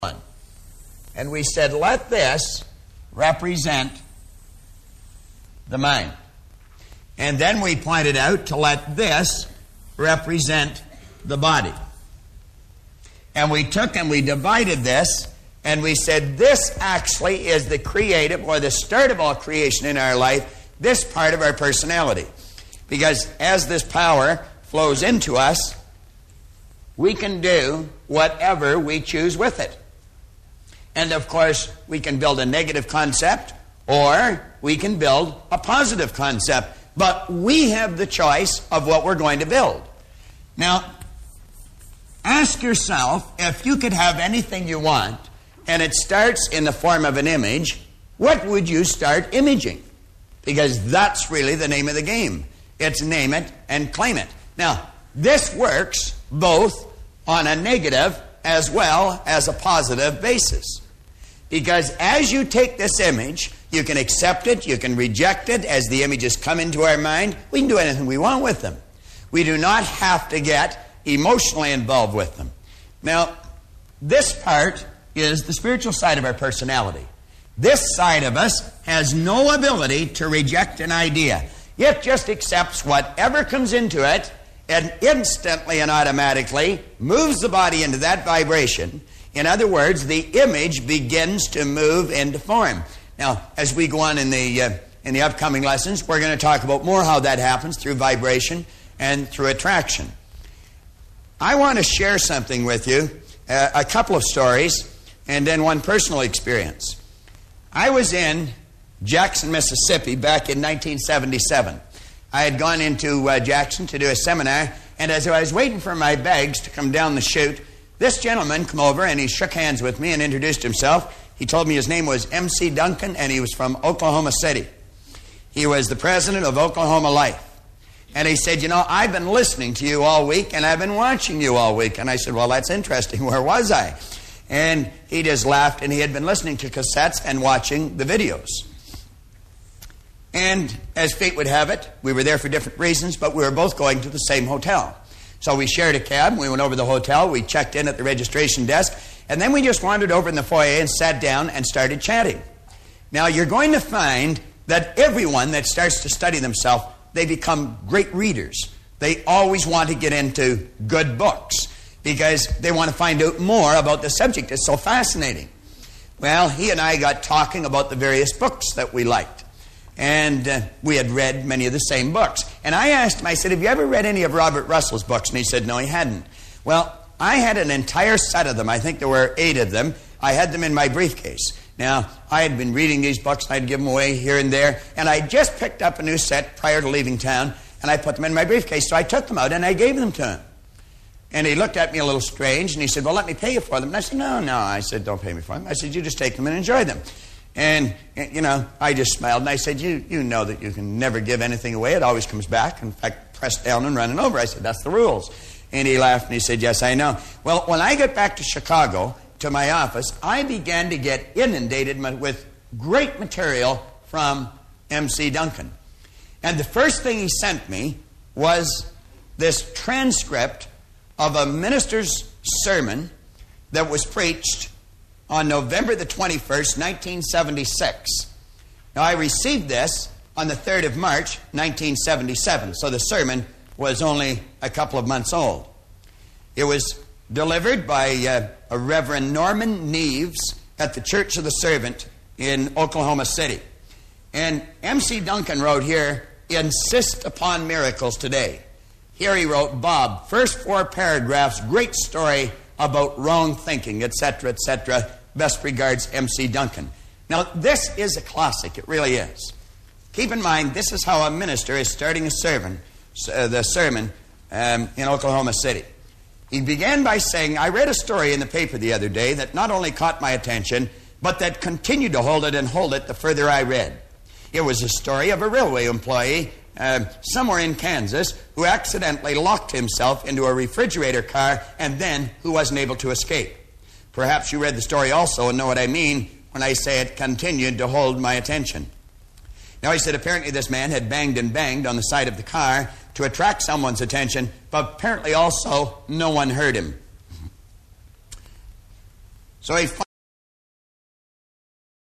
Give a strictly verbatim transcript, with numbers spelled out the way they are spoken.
And we said, let this represent the mind. And then we pointed out to let this represent the body. And we took and we divided this, and we said this actually is the creative or the start of all creation in our life, this part of our personality. Because as this power flows into us, we can do whatever we choose with it. And of course, we can build a negative concept or we can build a positive concept. But we have the choice of what we're going to build. Now, ask yourself, if you could have anything you want and it starts in the form of an image, what would you start imaging? Because that's really the name of the game. It's name it and claim it. Now, this works both on a negative as well as a positive basis. Because as you take this image, you can accept it, you can reject it. As the images come into our mind, we can do anything we want with them. We do not have to get emotionally involved with them. Now, this part is the spiritual side of our personality. This side of us has no ability to reject an idea. It just accepts whatever comes into it and instantly and automatically moves the body into that vibration. In other words, the image begins to move into form. Now, as we go on in the, uh, in the upcoming lessons, we're going to talk about more how that happens through vibration and through attraction. I want to share something with you, uh, a couple of stories, and then one personal experience. I was in Jackson, Mississippi back in nineteen seventy-seven. I had gone into uh, Jackson to do a seminar, and as I was waiting for my bags to come down the chute, this gentleman came over and he shook hands with me and introduced himself. He told me his name was M C Duncan and he was from Oklahoma City. He was the president of Oklahoma Life. And he said, you know, I've been listening to you all week and I've been watching you all week. And I said, well, that's interesting. Where was I? And he just laughed, and he had been listening to cassettes and watching the videos. And as fate would have it, we were there for different reasons, but we were both going to the same hotel. So we shared a cab, we went over to the hotel, we checked in at the registration desk, and then we just wandered over in the foyer and sat down and started chatting. Now, you're going to find that everyone that starts to study themselves, they become great readers. They always want to get into good books because they want to find out more about the subject. It's so fascinating. Well, he and I got talking about the various books that we liked. And uh, we had read many of the same books. And I asked him, I said, have you ever read any of Robert Russell's books? And he said, no, he hadn't. Well, I had an entire set of them. I think there were eight of them. I had them in my briefcase. Now, I had been reading these books, and I'd give them away here and there. And I just picked up a new set prior to leaving town, and I put them in my briefcase. So I took them out, and I gave them to him. And he looked at me a little strange, and he said, well, let me pay you for them. And I said, no, no. I said, don't pay me for them. I said, you just take them and enjoy them. And, you know, I just smiled, and I said, you you know that you can never give anything away. It always comes back. In fact, pressed down and running over. I said, that's the rules. And he laughed, and he said, yes, I know. Well, when I got back to Chicago, to my office, I began to get inundated with great material from M C Duncan. And the first thing he sent me was this transcript of a minister's sermon that was preached on November the twenty-first, nineteen seventy-six. Now, I received this on the third of March, nineteen seventy-seven, so the sermon was only a couple of months old. It was delivered by uh, a Reverend Norman Neves at the Church of the Servant in Oklahoma City. And M C Duncan wrote here, insist upon miracles today. Here he wrote, Bob, first four paragraphs, great story about wrong thinking, et cetera, et cetera. Best regards, M C Duncan. Now, this is a classic. It really is. Keep in mind, this is how a minister is starting a sermon, uh, the sermon um, in Oklahoma City. He began by saying, I read a story in the paper the other day that not only caught my attention, but that continued to hold it and hold it the further I read. It was a story of a railway employee uh, somewhere in Kansas who accidentally locked himself into a refrigerator car and then who wasn't able to escape. Perhaps you read the story also and know what I mean when I say it continued to hold my attention. Now, he said apparently this man had banged and banged on the side of the car to attract someone's attention, but apparently also no one heard him. So he